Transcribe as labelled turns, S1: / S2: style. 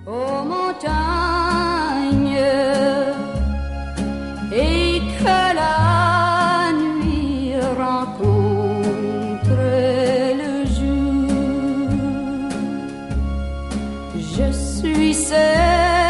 S1: aux montagnes et que la nuit rencontre le jour. Je suis seule